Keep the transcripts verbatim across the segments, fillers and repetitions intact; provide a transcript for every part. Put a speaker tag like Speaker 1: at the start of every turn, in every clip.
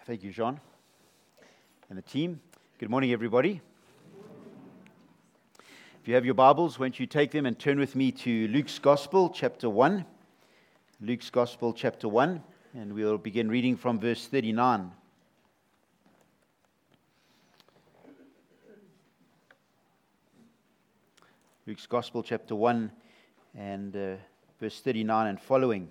Speaker 1: Thank you, Jean, and the team. Good morning, everybody. If you have your Bibles, won't you take them and turn with me to Luke's Gospel, chapter one. Luke's Gospel, chapter one, and we'll begin reading from verse thirty-nine. Luke's Gospel, chapter one, and uh, verse thirty-nine and following.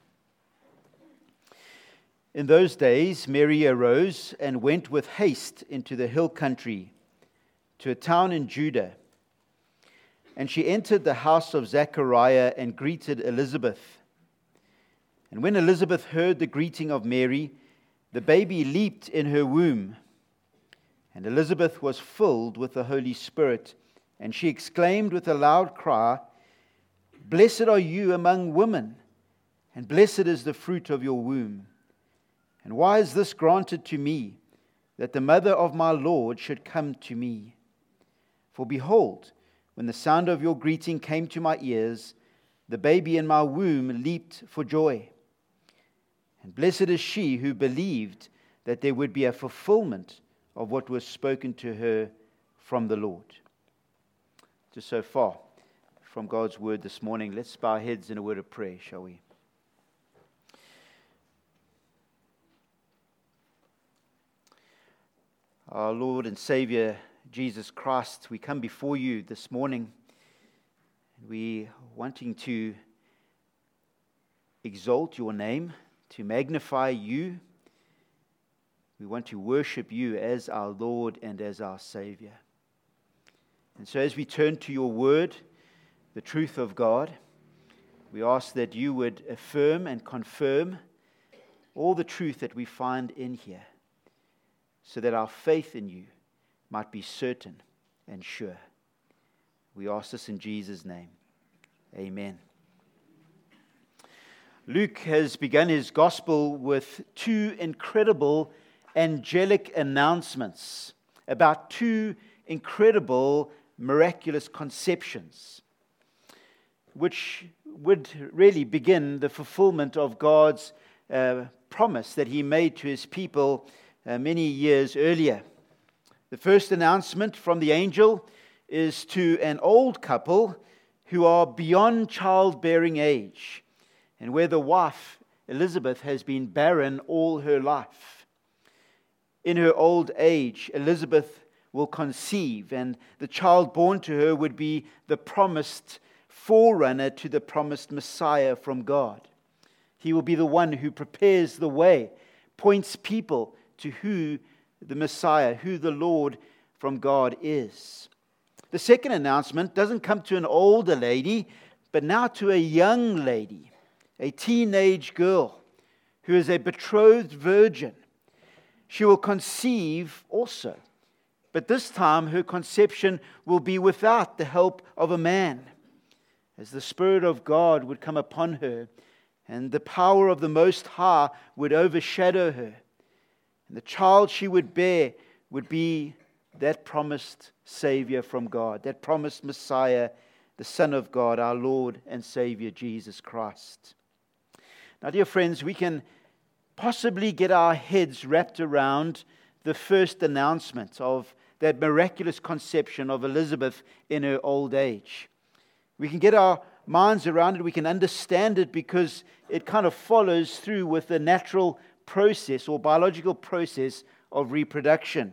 Speaker 1: In those days, Mary arose and went with haste into the hill country, to a town in Judah. And she entered the house of Zechariah and greeted Elizabeth. And when Elizabeth heard the greeting of Mary, the baby leaped in her womb. And Elizabeth was filled with the Holy Spirit, and she exclaimed with a loud cry, "Blessed are you among women, and blessed is the fruit of your womb. And why is this granted to me, that the mother of my Lord should come to me? For behold, when the sound of your greeting came to my ears, the baby in my womb leaped for joy. And blessed is she who believed that there would be a fulfillment of what was spoken to her from the Lord." Just so far from God's word this morning, let's bow our heads in a word of prayer, shall we? Our Lord and Savior, Jesus Christ, we come before you this morning. We wanting to exalt your name, to magnify you. We want to worship you as our Lord and as our Savior. And so as we turn to your word, the truth of God, we ask that you would affirm and confirm all the truth that we find in here, so that our faith in you might be certain and sure. We ask this in Jesus' name. Amen. Luke has begun his gospel with two incredible angelic announcements about two incredible miraculous conceptions, which would really begin the fulfillment of God's uh, promise that he made to his people Uh, many years earlier. The first announcement from the angel is to an old couple who are beyond childbearing age, and where the wife, Elizabeth, has been barren all her life. In her old age, Elizabeth will conceive, and the child born to her would be the promised forerunner to the promised Messiah from God. He will be the one who prepares the way, points people to who the Messiah, who the Lord from God is. The second announcement doesn't come to an older lady, but now to a young lady, a teenage girl, who is a betrothed virgin. She will conceive also, but this time her conception will be without the help of a man, as the Spirit of God would come upon her, and the power of the Most High would overshadow her. And the child she would bear would be that promised Savior from God, that promised Messiah, the Son of God, our Lord and Savior, Jesus Christ. Now, dear friends, we can possibly get our heads wrapped around the first announcement of that miraculous conception of Elizabeth in her old age. We can get our minds around it, we can understand it, because it kind of follows through with the natural process or biological process of reproduction.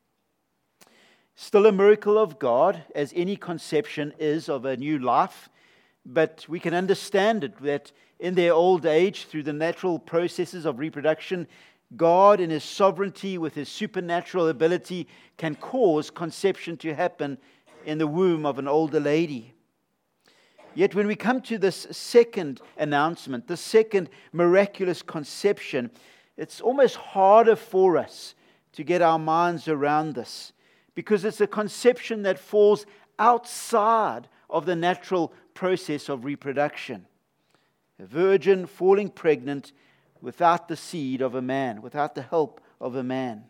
Speaker 1: Still a miracle of God, as any conception is of a new life, but we can understand it that in their old age, through the natural processes of reproduction, God in His sovereignty, with His supernatural ability, can cause conception to happen in the womb of an older lady. Yet when we come to this second announcement, the second miraculous conception, it's almost harder for us to get our minds around this, because it's a conception that falls outside of the natural process of reproduction. A virgin falling pregnant without the seed of a man, without the help of a man.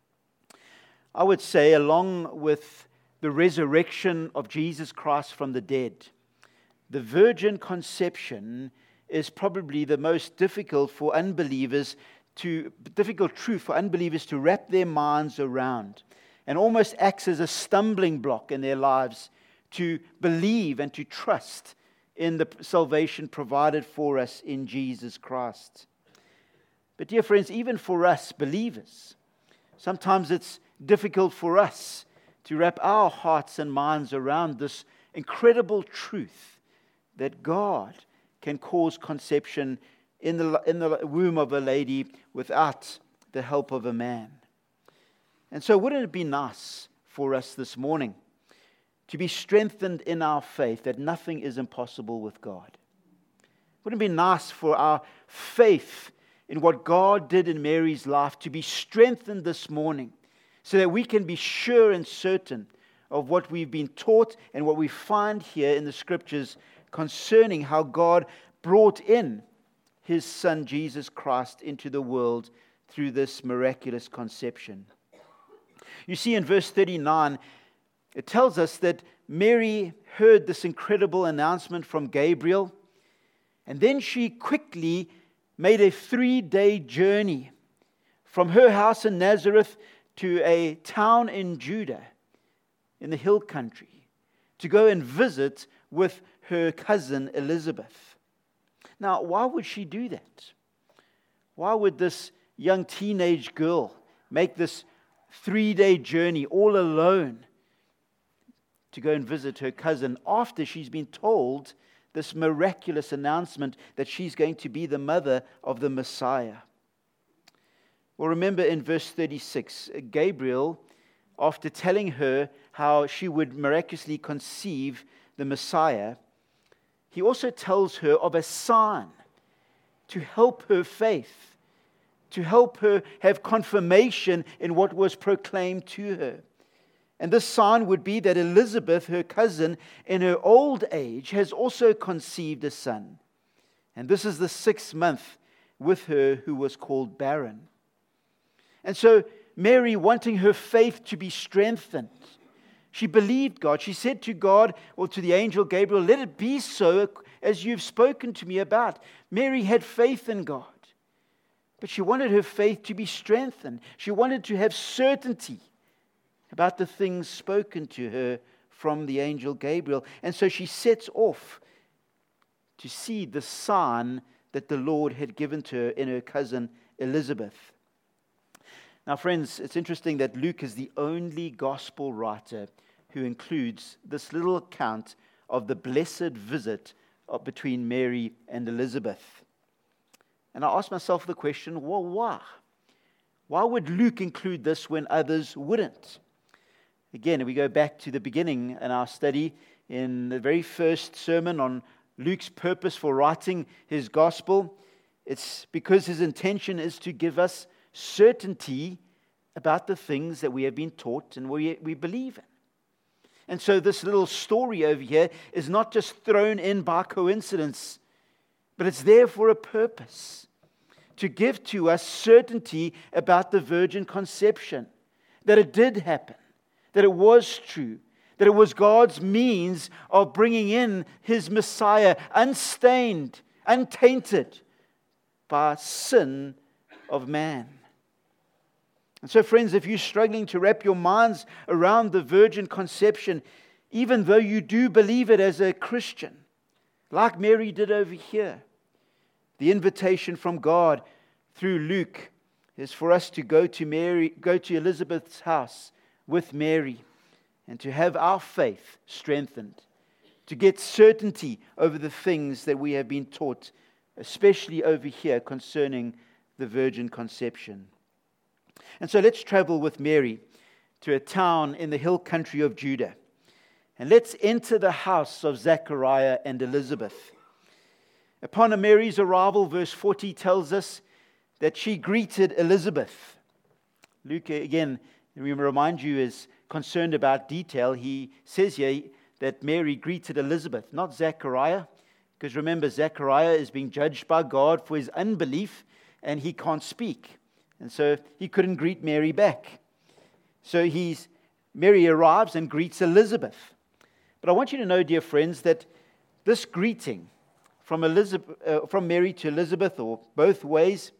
Speaker 1: I would say, along with the resurrection of Jesus Christ from the dead, the virgin conception is probably the most difficult for unbelievers to difficult truth for unbelievers to wrap their minds around, and almost acts as a stumbling block in their lives to believe and to trust in the salvation provided for us in Jesus Christ. But dear friends, even for us believers, sometimes it's difficult for us to wrap our hearts and minds around this incredible truth that God can cause conception in the, in the womb of a lady without the help of a man. And so wouldn't it be nice for us this morning to be strengthened in our faith that nothing is impossible with God? Wouldn't it be nice for our faith in what God did in Mary's life to be strengthened this morning so that we can be sure and certain of what we've been taught and what we find here in the Scriptures concerning how God brought in His Son Jesus Christ into the world through this miraculous conception. You see, in verse thirty-nine, it tells us that Mary heard this incredible announcement from Gabriel, and then she quickly made a three-day journey from her house in Nazareth to a town in Judah, in the hill country, to go and visit with her cousin Elizabeth. Now, why would she do that? Why would this young teenage girl make this three-day journey all alone to go and visit her cousin after she's been told this miraculous announcement that she's going to be the mother of the Messiah? Well, remember in verse thirty-six, Gabriel, after telling her how she would miraculously conceive the Messiah, he also tells her of a sign to help her faith, to help her have confirmation in what was proclaimed to her. And this sign would be that Elizabeth, her cousin, in her old age, has also conceived a son. And this is the sixth month with her who was called barren. And so Mary, wanting her faith to be strengthened, she believed God. She said to God, or to the angel Gabriel, "Let it be so as you've spoken to me about." Mary had faith in God, but she wanted her faith to be strengthened. She wanted to have certainty about the things spoken to her from the angel Gabriel. And so she sets off to see the sign that the Lord had given to her in her cousin Elizabeth. Now, friends, it's interesting that Luke is the only gospel writer who includes this little account of the blessed visit of, between Mary and Elizabeth. And I asked myself the question, well, why? Why would Luke include this when others wouldn't? Again, we go back to the beginning in our study in the very first sermon on Luke's purpose for writing his gospel. It's because his intention is to give us certainty about the things that we have been taught and we, we believe in. And so this little story over here is not just thrown in by coincidence, but it's there for a purpose, to give to us certainty about the virgin conception, that it did happen, that it was true, that it was God's means of bringing in His Messiah unstained, untainted by sin of man. And so, friends, if you're struggling to wrap your minds around the virgin conception, even though you do believe it as a Christian, like Mary did over here, the invitation from God through Luke is for us to go to Mary, go to Elizabeth's house with Mary, and to have our faith strengthened, to get certainty over the things that we have been taught, especially over here concerning the virgin conception. And so let's travel with Mary to a town in the hill country of Judah. And let's enter the house of Zechariah and Elizabeth. Upon Mary's arrival, verse forty tells us that she greeted Elizabeth. Luke, again, we remind you, is concerned about detail. He says here that Mary greeted Elizabeth, not Zechariah. Because remember, Zechariah is being judged by God for his unbelief, and he can't speak. And so he couldn't greet Mary back. So he's Mary arrives and greets Elizabeth. But I want you to know, dear friends, that this greeting from Elizabeth, uh, from Mary to Elizabeth, or both ways,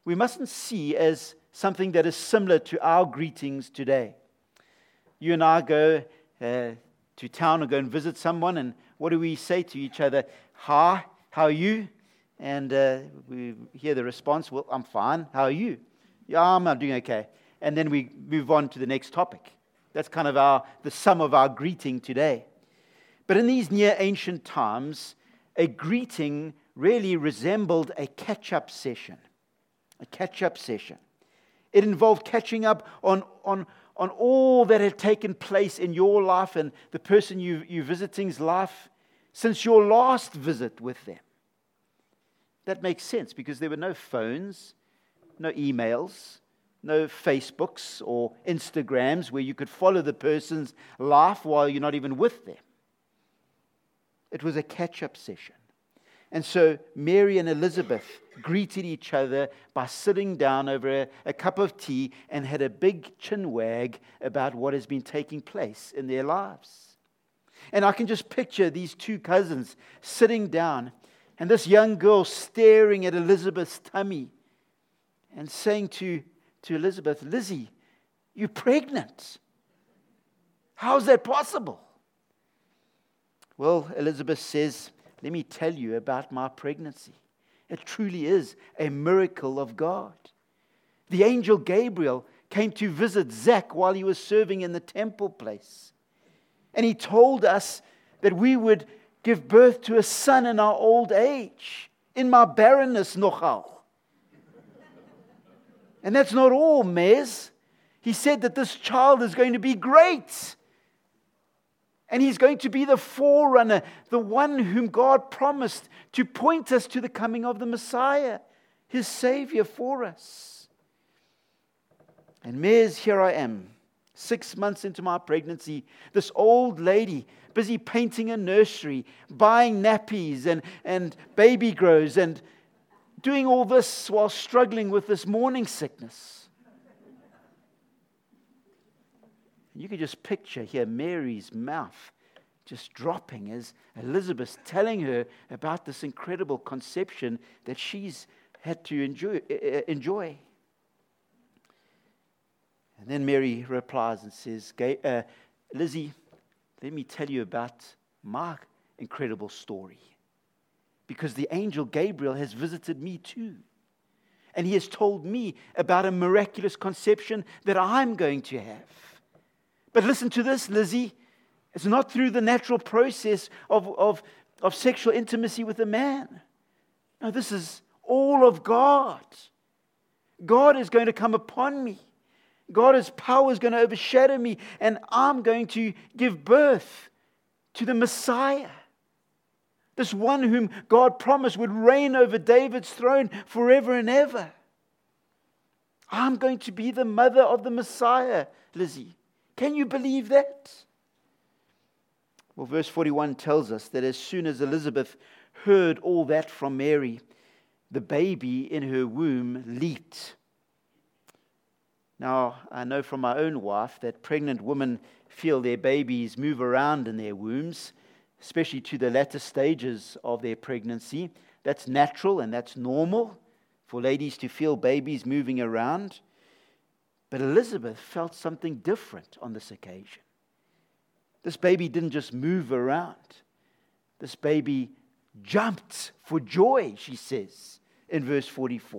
Speaker 1: we mustn't see as something that is similar to our greetings today. You and I go uh, to town or go and visit someone, and what do we say to each other? Hi, how are you? And uh, we hear the response, well, I'm fine. How are you? Yeah, I'm doing okay. And then we move on to the next topic. That's kind of our the sum of our greeting today. But in these near ancient times, a greeting really resembled a catch-up session. A catch-up session. It involved catching up on, on, on all that had taken place in your life and the person you, you're visiting's life since your last visit with them. That makes sense because there were no phones, no emails, no Facebooks or Instagrams where you could follow the person's life while you're not even with them. It was a catch-up session. And so Mary and Elizabeth greeted each other by sitting down over a, a cup of tea and had a big chin wag about what has been taking place in their lives. And I can just picture these two cousins sitting down and this young girl staring at Elizabeth's tummy and saying to, to Elizabeth, Lizzie, you're pregnant. How's that possible? Well, Elizabeth says, let me tell you about my pregnancy. It truly is a miracle of God. The angel Gabriel came to visit Zach while he was serving in the temple place. And he told us that we would give birth to a son in our old age, in my barrenness nochal. And that's not all, Mez. He said that this child is going to be great. And he's going to be the forerunner, the one whom God promised to point us to the coming of the Messiah, his Savior for us. And Mez, here I am, six months into my pregnancy, this old lady busy painting a nursery, buying nappies and, and baby grows, and doing all this while struggling with this morning sickness. You can just picture here Mary's mouth just dropping as Elizabeth's telling her about this incredible conception that she's had to enjoy. enjoy. And then Mary replies and says, uh, Lizzie, let me tell you about my incredible story. Because the angel Gabriel has visited me too. And he has told me about a miraculous conception that I'm going to have. But listen to this, Lizzie. It's not through the natural process of, of, of sexual intimacy with a man. No, this is all of God. God is going to come upon me. God's power is going to overshadow me. And I'm going to give birth to the Messiah. This one whom God promised would reign over David's throne forever and ever. I'm going to be the mother of the Messiah, Lizzie. Can you believe that? Well, verse forty-one tells us that as soon as Elizabeth heard all that from Mary, the baby in her womb leaped. Now, I know from my own wife that pregnant women feel their babies move around in their wombs, especially to the latter stages of their pregnancy. That's natural and that's normal for ladies to feel babies moving around. But Elizabeth felt something different on this occasion. This baby didn't just move around. This baby jumped for joy, she says in verse forty-four.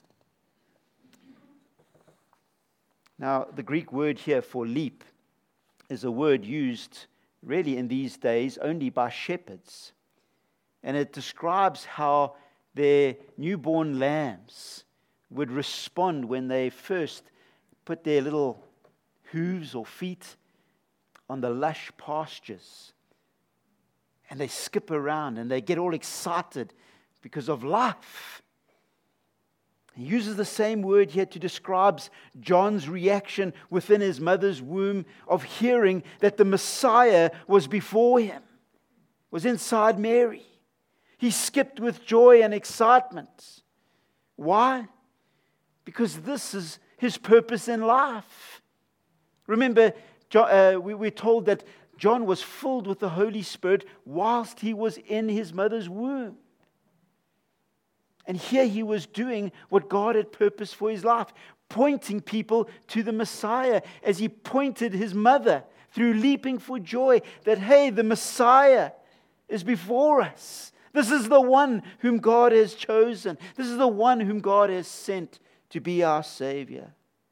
Speaker 1: Now, the Greek word here for leap is a word used really in these days only by shepherds. And it describes how their newborn lambs would respond when they first put their little hooves or feet on the lush pastures. And they skip around and they get all excited because of life. He uses the same word here to describe John's reaction within his mother's womb of hearing that the Messiah was before him, was inside Mary. He skipped with joy and excitement. Why? Because this is his purpose in life. Remember, uh, we we're told that John was filled with the Holy Spirit whilst he was in his mother's womb. And here he was doing what God had purposed for his life, pointing people to the Messiah, as he pointed his mother through leaping for joy that, hey, the Messiah is before us. This is the one whom God has chosen. This is the one whom God has sent to be our Savior.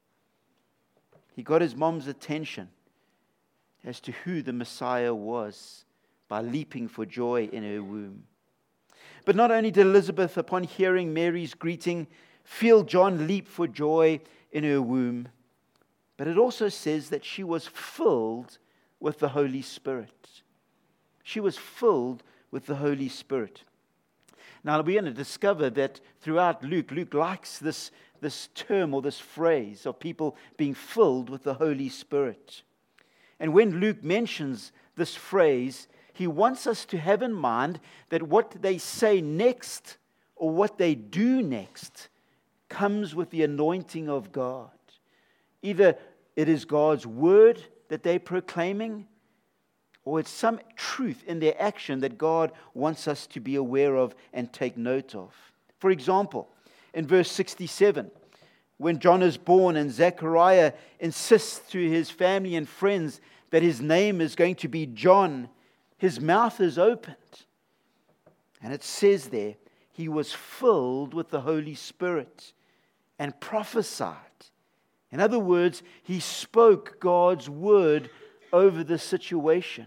Speaker 1: He got his mom's attention as to who the Messiah was by leaping for joy in her womb. But not only did Elizabeth, upon hearing Mary's greeting, feel John leap for joy in her womb, but it also says that she was filled with the Holy Spirit. She was filled with the Holy Spirit. Now we're going to discover that throughout Luke, Luke likes this, this term or this phrase of people being filled with the Holy Spirit. And when Luke mentions this phrase, he wants us to have in mind that what they say next or what they do next comes with the anointing of God. Either it is God's word that they're proclaiming, or it's some truth in their action that God wants us to be aware of and take note of. For example, in verse sixty-seven, when John is born and Zechariah insists to his family and friends that his name is going to be John, his mouth is opened. And it says there, he was filled with the Holy Spirit and prophesied. In other words, he spoke God's word over the situation.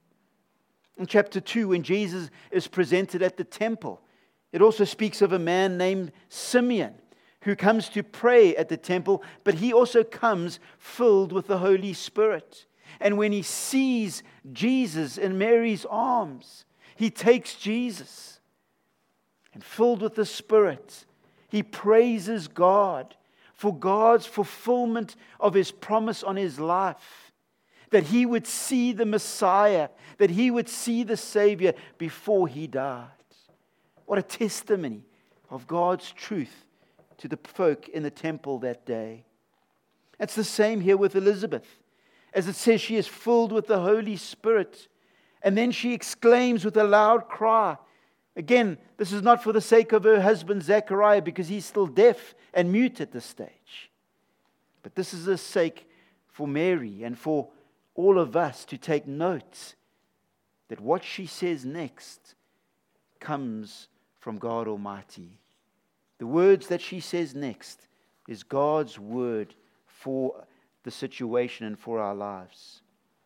Speaker 1: In chapter two, when Jesus is presented at the temple, it also speaks of a man named Simeon who comes to pray at the temple, but he also comes filled with the Holy Spirit. And when he sees Jesus in Mary's arms, he takes Jesus and filled with the Spirit, he praises God for God's fulfillment of his promise on his life, that he would see the Messiah, that he would see the Savior before he died. What a testimony of God's truth to the folk in the temple that day. It's the same here with Elizabeth. As it says, she is filled with the Holy Spirit. And then she exclaims with a loud cry. Again, this is not for the sake of her husband Zechariah, because he's still deaf and mute at this stage. But this is a sake for Mary and for all of us to take note that what she says next comes from God Almighty. The words that she says next is God's word for the situation and for our lives.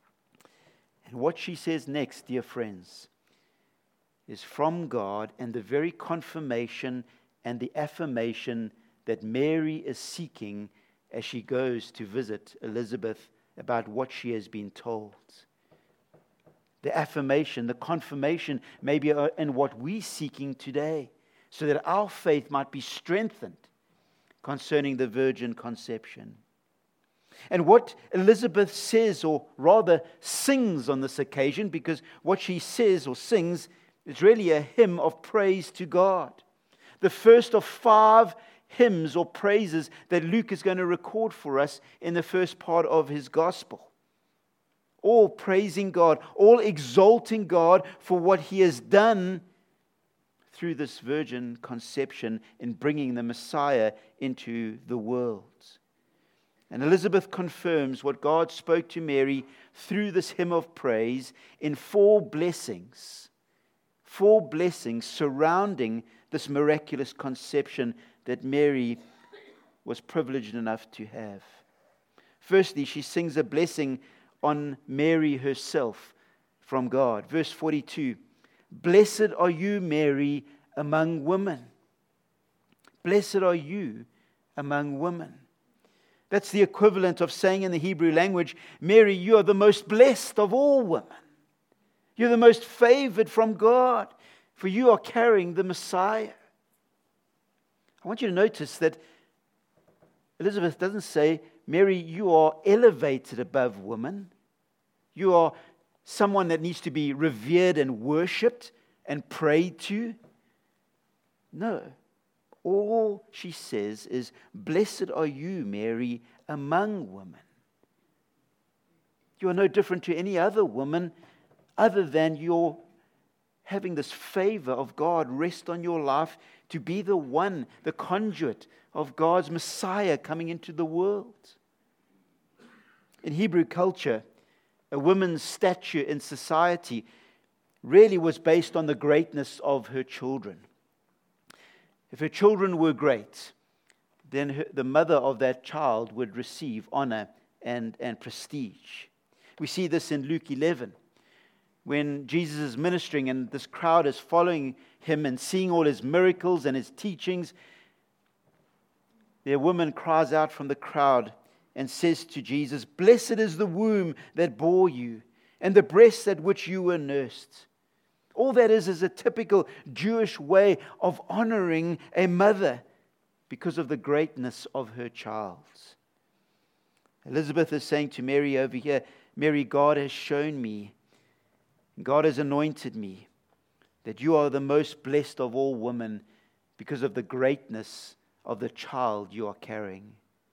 Speaker 1: And what she says next, dear friends, is from God and the very confirmation and the affirmation that Mary is seeking as she goes to visit Elizabeth about what she has been told. The affirmation, the confirmation may be in what we're seeking today, so that our faith might be strengthened concerning the virgin conception. And what Elizabeth says, or rather sings on this occasion, because what she says or sings is really a hymn of praise to God. The first of five hymns or praises that Luke is going to record for us in the first part of his gospel. All praising God, all exalting God for what he has done through this virgin conception in bringing the Messiah into the world. And Elizabeth confirms what God spoke to Mary through this hymn of praise in four blessings. Four blessings surrounding this miraculous conception that Mary was privileged enough to have. Firstly, she sings a blessing on Mary herself from God. Verse forty-two, "Blessed are you, Mary, among women." Blessed are you among women. That's the equivalent of saying in the Hebrew language, Mary, you are the most blessed of all women. You're the most favored from God, for you are carrying the Messiah. I want you to notice that Elizabeth doesn't say, Mary, you are elevated above women. You are someone that needs to be revered and worshipped and prayed to. No. All she says is, blessed are you, Mary, among women. You are no different to any other woman other than your having this favor of God rest on your life to be the one, the conduit of God's Messiah coming into the world. In Hebrew culture, a woman's stature in society really was based on the greatness of her children. If her children were great, then her, the mother of that child would receive honor and, and prestige. We see this in Luke eleven. When Jesus is ministering and this crowd is following him and seeing all his miracles and his teachings, the woman cries out from the crowd and says to Jesus, "Blessed is the womb that bore you and the breasts at which you were nursed." All that is is a typical Jewish way of honoring a mother because of the greatness of her child. Elizabeth is saying to Mary over here, "Mary, God has shown me, God has anointed me, that you are the most blessed of all women because of the greatness of the child you are carrying."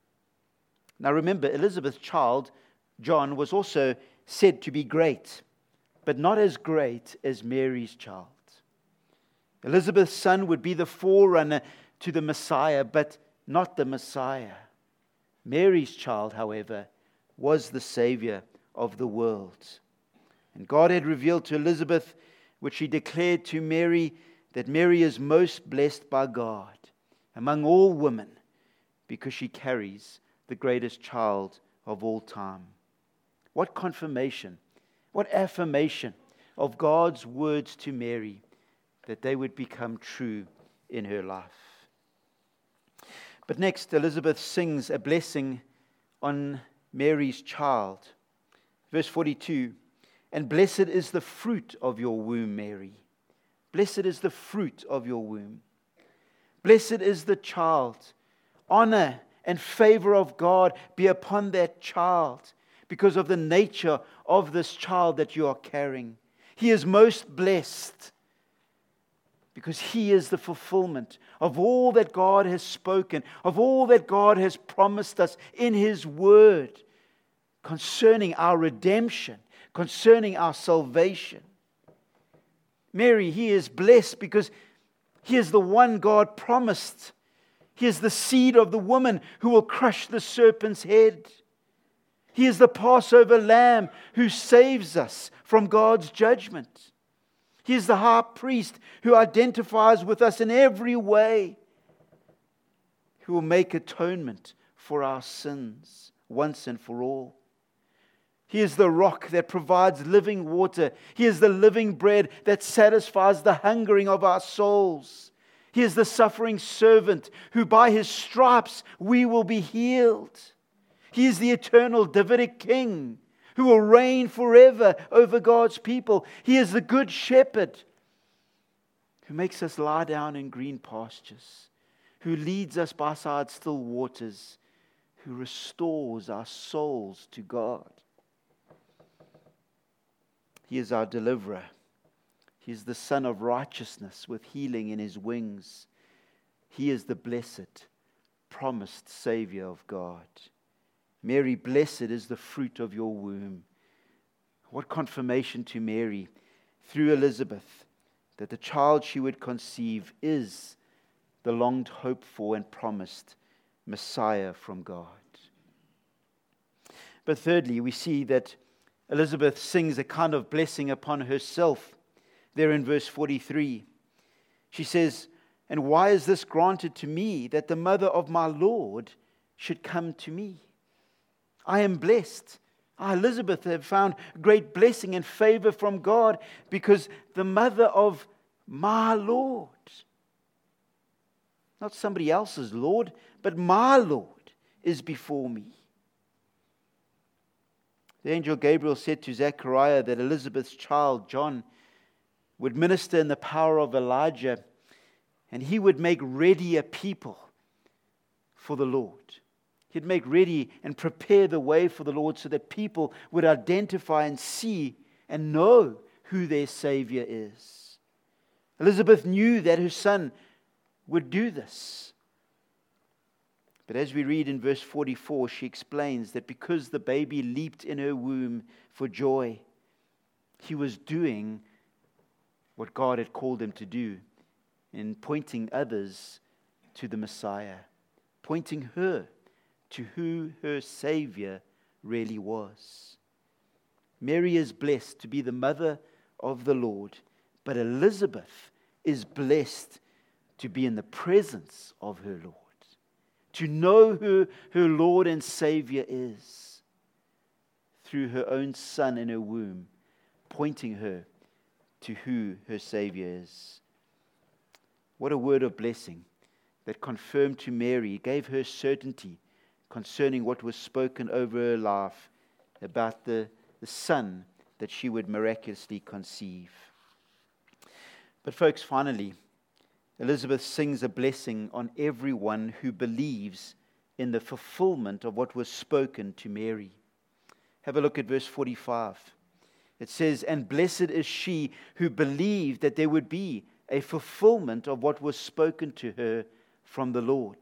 Speaker 1: Now remember, Elizabeth's child, John, was also said to be great, but not as great as Mary's child. Elizabeth's son would be the forerunner to the Messiah, but not the Messiah. Mary's child, however, was the Savior of the world. And God had revealed to Elizabeth, which He declared to Mary, that Mary is most blessed by God among all women because she carries the greatest child of all time. What confirmation, what affirmation of God's words to Mary that they would become true in her life. But next, Elizabeth sings a blessing on Mary's child. Verse forty-two, "And blessed is the fruit of your womb, Mary. Blessed is the fruit of your womb. Blessed is the child. Honor and favor of God be upon that child because of the nature of this child that you are carrying. He is most blessed because he is the fulfillment of all that God has spoken, of all that God has promised us in His Word concerning our redemption, concerning our salvation. Mary, he is blessed because he is the one God promised. He is the seed of the woman who will crush the serpent's head. He is the Passover lamb who saves us from God's judgment. He is the high priest who identifies with us in every way, who will make atonement for our sins once and for all. He is the rock that provides living water. He is the living bread that satisfies the hungering of our souls. He is the suffering servant who by His stripes we will be healed. He is the eternal Davidic king who will reign forever over God's people. He is the good shepherd who makes us lie down in green pastures, who leads us beside still waters, who restores our souls to God. He is our deliverer. He is the Son of righteousness with healing in His wings. He is the blessed, promised Savior of God. Mary, blessed is the fruit of your womb. What confirmation to Mary through Elizabeth that the child she would conceive is the longed hoped for and promised Messiah from God. But thirdly, we see that Elizabeth sings a kind of blessing upon herself. There in verse forty-three, she says, "And why is this granted to me, that the mother of my Lord should come to me? I am blessed. I, Elizabeth, have found great blessing and favor from God because the mother of my Lord," not somebody else's Lord, but my Lord, "is before me." The angel Gabriel said to Zechariah that Elizabeth's child, John, would minister in the power of Elijah, and he would make ready a people for the Lord. He'd make ready and prepare the way for the Lord so that people would identify and see and know who their Savior is. Elizabeth knew that her son would do this. But as we read in verse forty-four, she explains that because the baby leaped in her womb for joy, he was doing what God had called him to do in pointing others to the Messiah, pointing her to who her Savior really was. Mary is blessed to be the mother of the Lord, but Elizabeth is blessed to be in the presence of her Lord, to know who her Lord and Savior is through her own son in her womb, pointing her to who her Savior is. What a word of blessing that confirmed to Mary, gave her certainty concerning what was spoken over her life about the, the son that she would miraculously conceive. But folks, finally, Elizabeth sings a blessing on everyone who believes in the fulfillment of what was spoken to Mary. Have a look at verse forty-five. It says, "And blessed is she who believed that there would be a fulfillment of what was spoken to her from the Lord."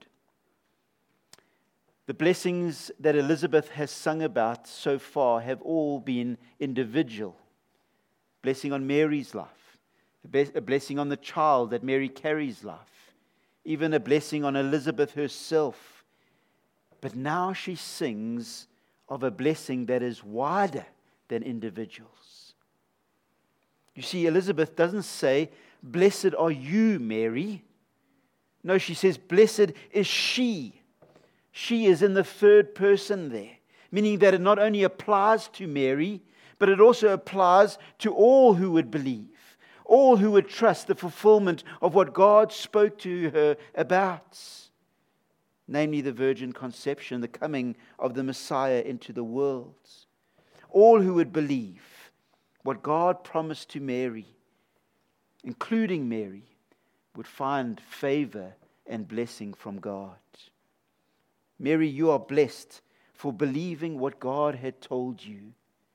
Speaker 1: The blessings that Elizabeth has sung about so far have all been individual. Blessing on Mary's life, a blessing on the child that Mary carries life, even a blessing on Elizabeth herself. But now she sings of a blessing that is wider than individuals. You see, Elizabeth doesn't say, "Blessed are you, Mary." No, she says, "Blessed is she." She is in the third person there, meaning that it not only applies to Mary, but it also applies to all who would believe, all who would trust the fulfillment of what God spoke to her about, namely the virgin conception, the coming of the Messiah into the world. All who would believe what God promised to Mary, including Mary, would find favor and blessing from God. Mary, you are blessed for believing what God had told you.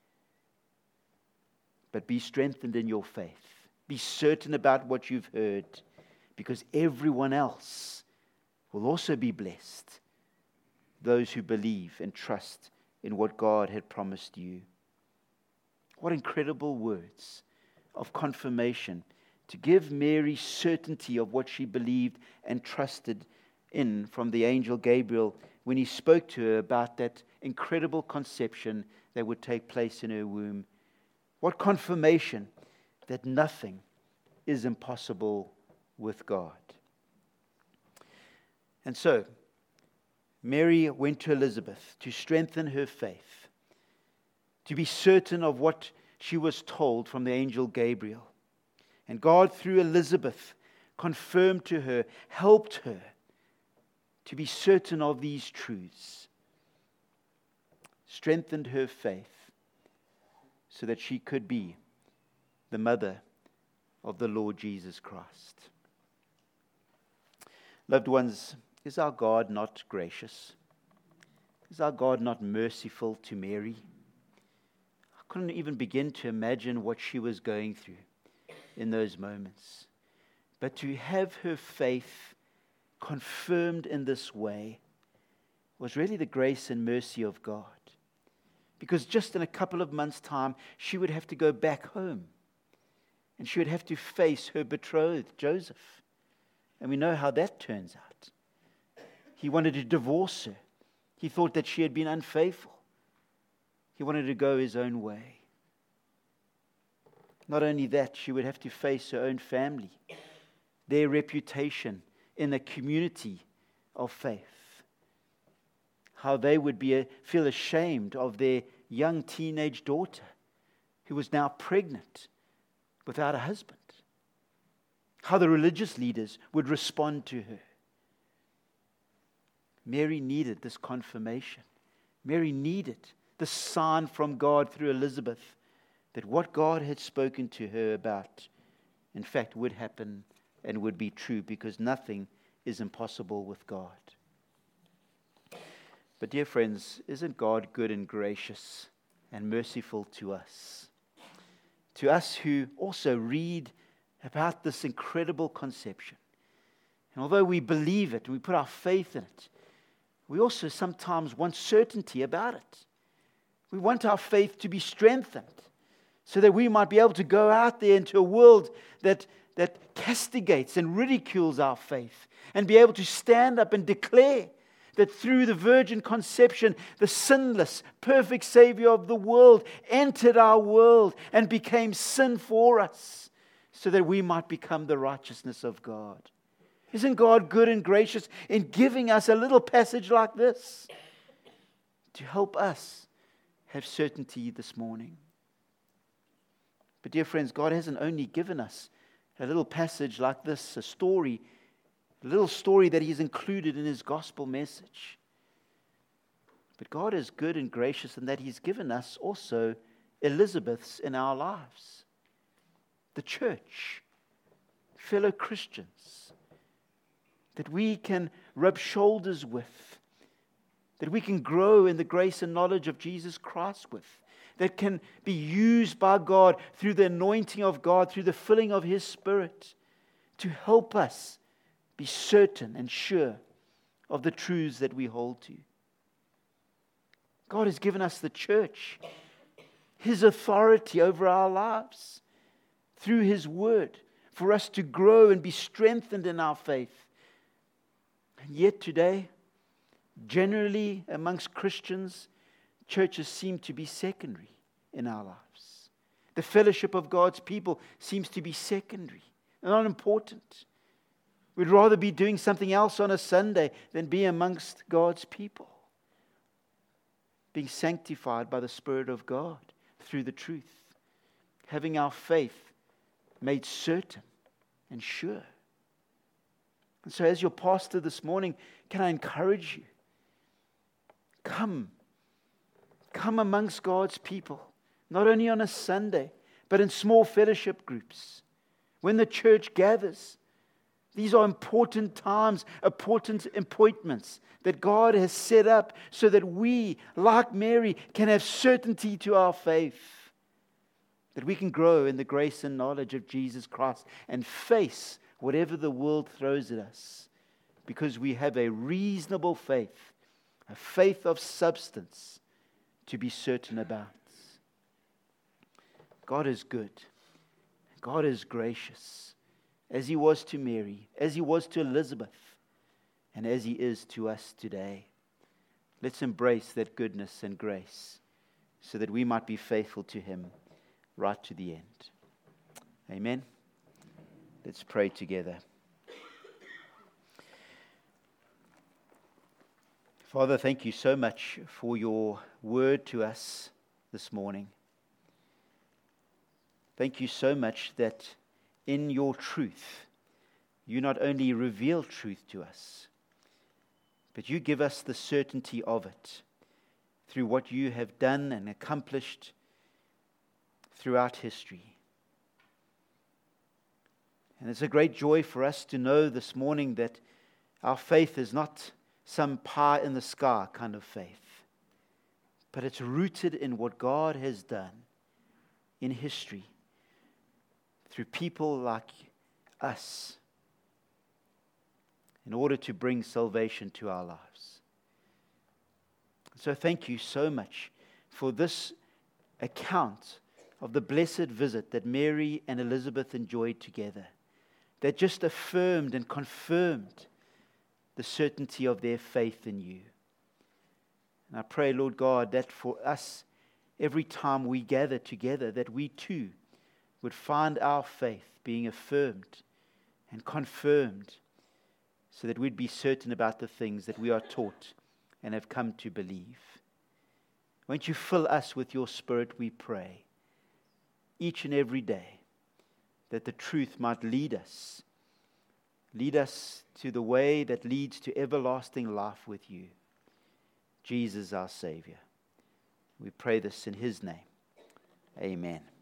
Speaker 1: But be strengthened in your faith. Be certain about what you've heard, because everyone else will also be blessed. Those who believe and trust in what God had promised you. What incredible words of confirmation to give Mary certainty of what she believed and trusted in from the angel Gabriel when he spoke to her about that incredible conception that would take place in her womb. What confirmation that nothing is impossible with God. And so, Mary went to Elizabeth to strengthen her faith, to be certain of what she was told from the angel Gabriel. And God, through Elizabeth, confirmed to her, helped her to be certain of these truths, strengthened her faith so that she could be the mother of the Lord Jesus Christ. Loved ones, is our God not gracious? Is our God not merciful to Mary? I couldn't even begin to imagine what she was going through in those moments. But to have her faith confirmed in this way was really the grace and mercy of God. Because just in a couple of months' time, she would have to go back home. And she would have to face her betrothed, Joseph. And we know how that turns out. He wanted to divorce her. He thought that she had been unfaithful. He wanted to go his own way. Not only that, she would have to face her own family, their reputation in a community of faith. How they would be a, feel ashamed of their young teenage daughter who was now pregnant without a husband. How the religious leaders would respond to her. Mary needed this confirmation. Mary needed the sign from God through Elizabeth that what God had spoken to her about, in fact, would happen and would be true, because nothing is impossible with God. But dear friends, isn't God good and gracious and merciful to us? To us who also read about this incredible conception. And although we believe it, we put our faith in it, we also sometimes want certainty about it. We want our faith to be strengthened so that we might be able to go out there into a world that, that castigates and ridicules our faith, and be able to stand up and declare that through the virgin conception, the sinless, perfect Savior of the world entered our world and became sin for us, so that we might become the righteousness of God. Isn't God good and gracious in giving us a little passage like this to help us have certainty this morning? But dear friends, God hasn't only given us a little passage like this, a story, a little story that He's included in His gospel message. But God is good and gracious in that He's given us also Elizabeths in our lives. The church, fellow Christians, that we can rub shoulders with, that we can grow in the grace and knowledge of Jesus Christ with, that can be used by God through the anointing of God, through the filling of His Spirit, to help us be certain and sure of the truths that we hold to. God has given us the church, His authority over our lives, through His Word, for us to grow and be strengthened in our faith. And yet today, generally amongst Christians, churches seem to be secondary in our lives. The fellowship of God's people seems to be secondary, not important. We'd rather be doing something else on a Sunday than be amongst God's people, being sanctified by the Spirit of God through the truth, having our faith made certain and sure. And so as your pastor this morning, can I encourage you? Come. Come amongst God's people, not only on a Sunday, but in small fellowship groups. When the church gathers, these are important times, important appointments that God has set up so that we, like Mary, can have certainty to our faith. That we can grow in the grace and knowledge of Jesus Christ and face whatever the world throws at us, because we have a reasonable faith, a faith of substance to be certain about. God is good. God is gracious, as He was to Mary, as He was to Elizabeth, and as He is to us today. Let's embrace that goodness and grace so that we might be faithful to Him right to the end. Amen. Let's pray together. Father, thank you so much for your word to us this morning. Thank you so much that in your truth, you not only reveal truth to us, but you give us the certainty of it through what you have done and accomplished throughout history. And it's a great joy for us to know this morning that our faith is not some pie in the sky kind of faith, but it's rooted in what God has done in history through people like us in order to bring salvation to our lives. So thank you so much for this account of the blessed visit that Mary and Elizabeth enjoyed together, that just affirmed and confirmed the certainty of their faith in you. And I pray, Lord God, that for us, every time we gather together, that we too would find our faith being affirmed and confirmed, so that we'd be certain about the things that we are taught and have come to believe. Won't you fill us with your Spirit, we pray, each and every day, that the truth might lead us, lead us to the way that leads to everlasting life with you, Jesus our Savior. We pray this in His name. Amen.